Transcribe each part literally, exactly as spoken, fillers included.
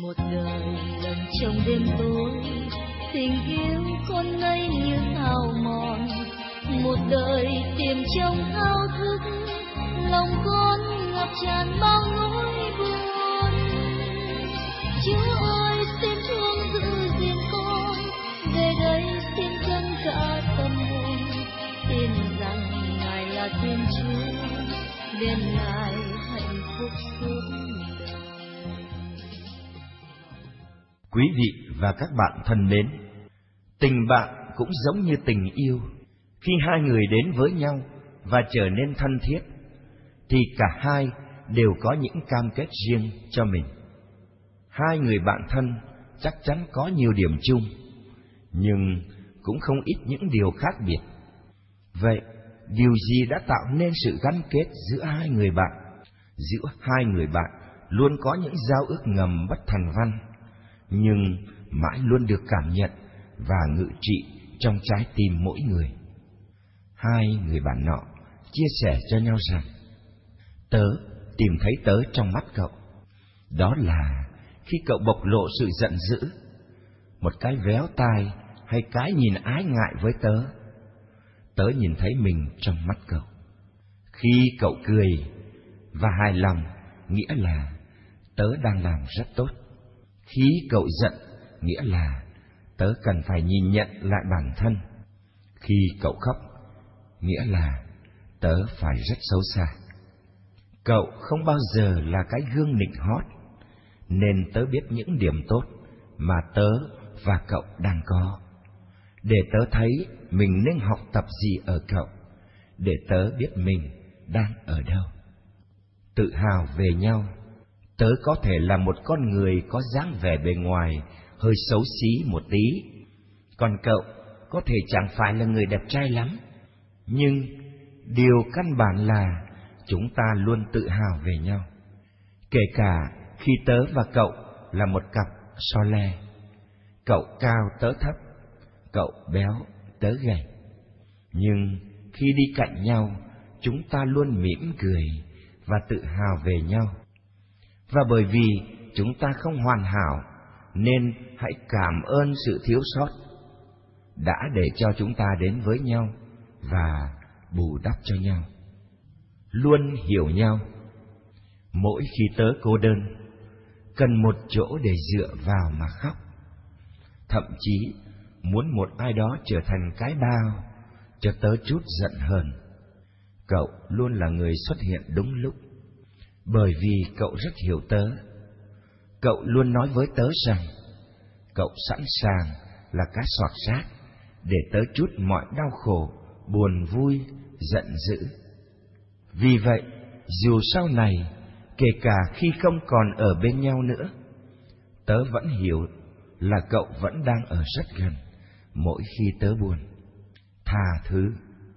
Một đời lần trong đêm tối, tình yêu con ngây như hào mòn. Một đời tìm trong thao thức, lòng con ngập tràn bao nỗi buồn. Chúa ơi xin thương giữ gìn con, về đây xin dâng cả tâm hồn. Tin rằng Ngài là Thiên Chúa, bên Ngài hạnh phúc suốt đời. Quý vị và các bạn thân mến, tình bạn cũng giống như tình yêu. Khi hai người đến với nhau và trở nên thân thiết, thì cả hai đều có những cam kết riêng cho mình. Hai người bạn thân chắc chắn có nhiều điểm chung, nhưng cũng không ít những điều khác biệt. Vậy, điều gì đã tạo nên sự gắn kết giữa hai người bạn? Giữa hai người bạn luôn có những giao ước ngầm bất thành văn, nhưng mãi luôn được cảm nhận và ngự trị trong trái tim mỗi người. Hai người bạn nọ chia sẻ cho nhau rằng: tớ tìm thấy tớ trong mắt cậu. Đó là khi cậu bộc lộ sự giận dữ, một cái véo tai hay cái nhìn ái ngại với tớ. Tớ nhìn thấy mình trong mắt cậu. Khi cậu cười và hài lòng, nghĩa là tớ đang làm rất tốt. Khi cậu giận, nghĩa là tớ cần phải nhìn nhận lại bản thân. Khi cậu khóc, nghĩa là tớ phải rất xấu xa. Cậu không bao giờ là cái gương nịnh hót, nên tớ biết những điểm tốt mà tớ và cậu đang có, để tớ thấy mình nên học tập gì ở cậu, để tớ biết mình đang ở đâu. Tự hào về nhau, tớ có thể là một con người có dáng vẻ bề ngoài hơi xấu xí một tí, còn cậu có thể chẳng phải là người đẹp trai lắm. Nhưng điều căn bản là chúng ta luôn tự hào về nhau, kể cả khi tớ và cậu là một cặp so le. Cậu cao tớ thấp, cậu béo tớ gầy, nhưng khi đi cạnh nhau, chúng ta luôn mỉm cười và tự hào về nhau. Và bởi vì chúng ta không hoàn hảo, nên hãy cảm ơn sự thiếu sót đã để cho chúng ta đến với nhau và bù đắp cho nhau. Luôn hiểu nhau. Mỗi khi tớ cô đơn, cần một chỗ để dựa vào mà khóc, thậm chí muốn một ai đó trở thành cái bao cho tớ chút giận hờn, cậu luôn là người xuất hiện đúng lúc, bởi vì cậu rất hiểu tớ. Cậu luôn nói với tớ rằng cậu sẵn sàng là cá soạc xác để tớ trút mọi đau khổ, buồn vui, giận dữ. Vì vậy, dù sau này, kể cả khi không còn ở bên nhau nữa, tớ vẫn hiểu là cậu vẫn đang ở rất gần mỗi khi tớ buồn. Tha thứ.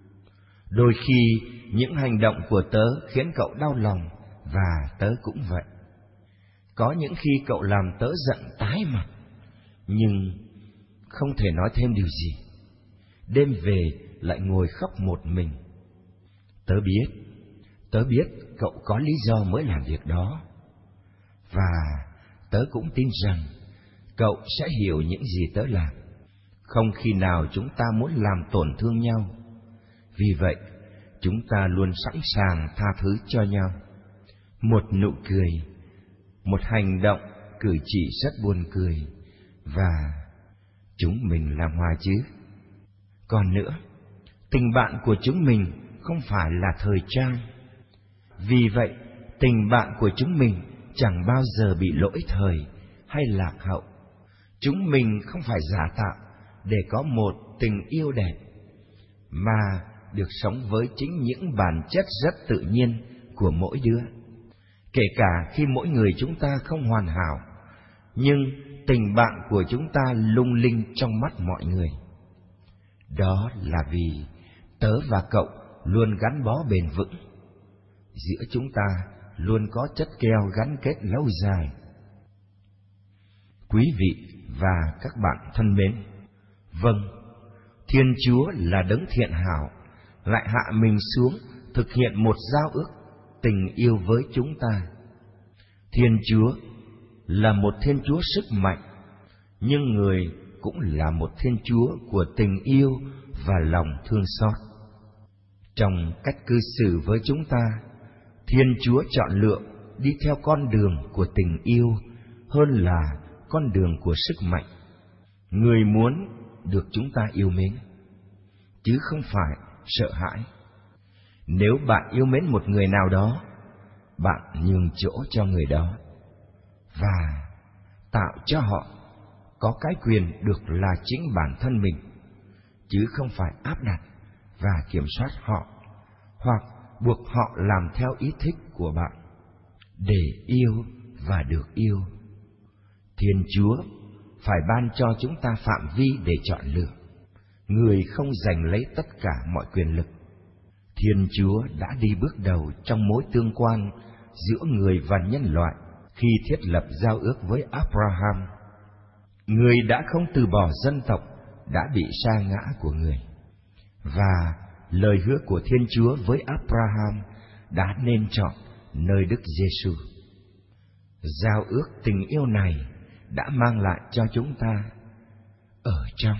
Đôi khi những hành động của tớ khiến cậu đau lòng, và tớ cũng vậy. Có những khi cậu làm tớ giận tái mặt, nhưng không thể nói thêm điều gì. Đêm về lại ngồi khóc một mình. Tớ biết, tớ biết cậu có lý do mới làm việc đó, và tớ cũng tin rằng cậu sẽ hiểu những gì tớ làm. Không khi nào chúng ta muốn làm tổn thương nhau. Vì vậy, chúng ta luôn sẵn sàng tha thứ cho nhau. Một nụ cười, một hành động, cử chỉ rất buồn cười, và chúng mình làm hòa chứ. Còn nữa, tình bạn của chúng mình không phải là thời trang. Vì vậy, tình bạn của chúng mình chẳng bao giờ bị lỗi thời hay lạc hậu. Chúng mình không phải giả tạo để có một tình yêu đẹp, mà được sống với chính những bản chất rất tự nhiên của mỗi đứa. Kể cả khi mỗi người chúng ta không hoàn hảo, nhưng tình bạn của chúng ta lung linh trong mắt mọi người. Đó là vì tớ và cậu luôn gắn bó bền vững. Giữa chúng ta luôn có chất keo gắn kết lâu dài. Quý vị và các bạn thân mến, vâng, Thiên Chúa là đấng thiện hảo, lại hạ mình xuống thực hiện một giao ước tình yêu với chúng ta. Thiên Chúa là một Thiên Chúa sức mạnh, nhưng Người cũng là một Thiên Chúa của tình yêu và lòng thương xót. Trong cách cư xử với chúng ta, Thiên Chúa chọn lựa đi theo con đường của tình yêu hơn là con đường của sức mạnh. Người muốn được chúng ta yêu mến, chứ không phải sợ hãi. Nếu bạn yêu mến một người nào đó, bạn nhường chỗ cho người đó và tạo cho họ có cái quyền được là chính bản thân mình, chứ không phải áp đặt và kiểm soát họ hoặc buộc họ làm theo ý thích của bạn. Để yêu và được yêu, Thiên Chúa phải ban cho chúng ta phạm vi để chọn lựa. Người không giành lấy tất cả mọi quyền lực. Thiên Chúa đã đi bước đầu trong mối tương quan giữa người và nhân loại khi thiết lập giao ước với Abraham. Người đã không từ bỏ dân tộc đã bị sa ngã của người, và lời hứa của Thiên Chúa với Abraham đã nên chọn nơi Đức Giêsu. Giao ước tình yêu này đã mang lại cho chúng ta ở trong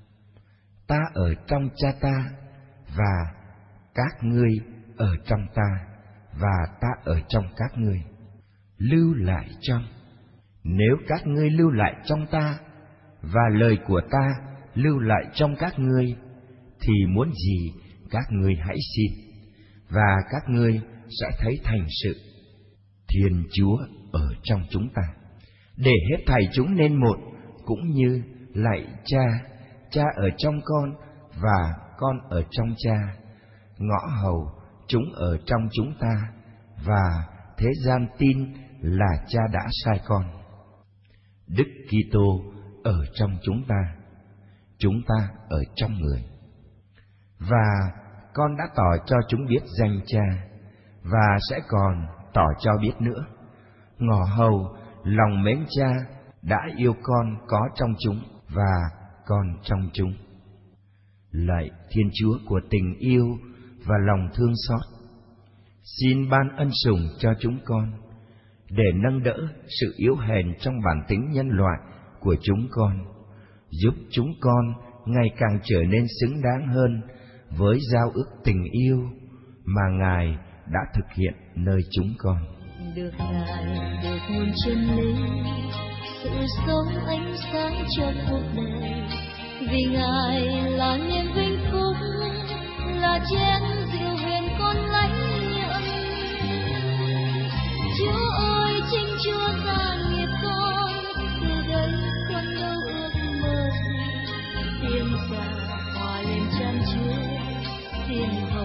ta ở trong Cha ta, và các ngươi ở trong ta, và ta ở trong các ngươi, lưu lại trong. Nếu các ngươi lưu lại trong ta, và lời của ta lưu lại trong các ngươi, thì muốn gì các ngươi hãy xin, và các ngươi sẽ thấy thành sự. Thiên Chúa ở trong chúng ta, để hết thảy chúng nên một, cũng như lạy Cha, Cha ở trong con và con ở trong Cha, ngõ hầu chúng ở trong chúng ta, và thế gian tin là Cha đã sai con. Đức Kitô ở trong chúng ta, chúng ta ở trong người. Và con đã tỏ cho chúng biết danh Cha, và sẽ còn tỏ cho biết nữa. Ngõ hầu lòng mến Cha đã yêu con có trong chúng, và con trong chúng. Lạy Thiên Chúa của tình yêu và lòng thương xót, xin ban ân sủng cho chúng con, để nâng đỡ sự yếu hèn trong bản tính nhân loại của chúng con, giúp chúng con ngày càng trở nên xứng đáng hơn với giao ước tình yêu mà Ngài đã thực hiện nơi chúng con. Được Ngài, được nguồn chân lý, sự sống ánh sáng cho cuộc đời, vì Ngài là niềm vinh phúc, là chén rượu huyền con lãnh nhận. Chúa ơi, chính Chúa gia nghiệp con, từ đây con đâu ước mơ gì, thiên gia hòa lên chan chứa thiên